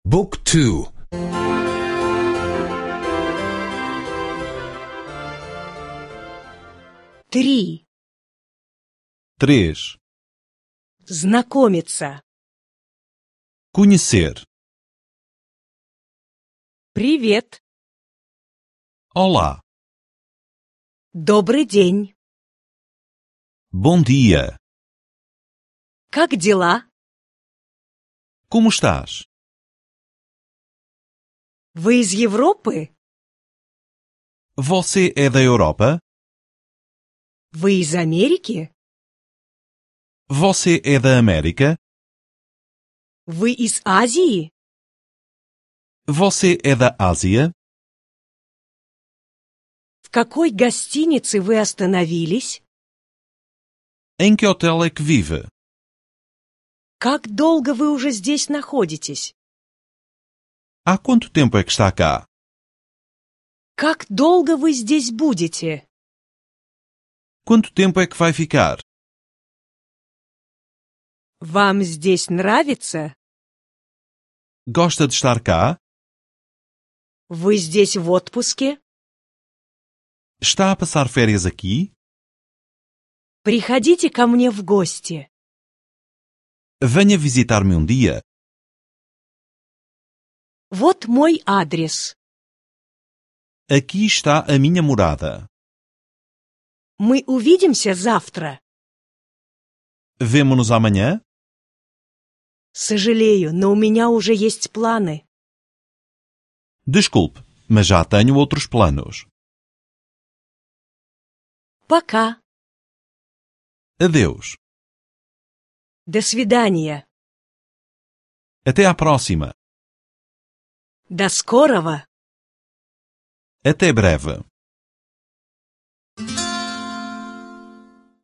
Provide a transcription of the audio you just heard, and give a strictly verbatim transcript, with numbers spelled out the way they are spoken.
بوك تو. Три. Três. Знакомиться. Conhecer. Привет. Olá. Добрый день. Bom dia. Как дела? Como estás? Вы из Европы? Você é da Europa? Вы из Америки? Você é da América? Вы из Азии? Você é da Ásia? В какой гостинице вы остановились? Em que hotel é que vive? Как долго вы уже здесь находитесь? Há quanto tempo é que está cá? Как долго вы здесь будете? Quanto tempo é que vai ficar? Вам здесь нравится? Gosta de estar cá? Вы здесь в отпуске? Está a passar férias aqui? Приходите ко мне в гости. Venha visitar-me um dia. Вот мой адрес. Aqui está a minha morada. Мы увидимся завтра. Vemo-nos amanhã? Сожалею, но у меня уже есть планы. Desculpe, mas já tenho outros planos. Пока. Adeus. До свидания. Até à próxima. До скорого. Até breve.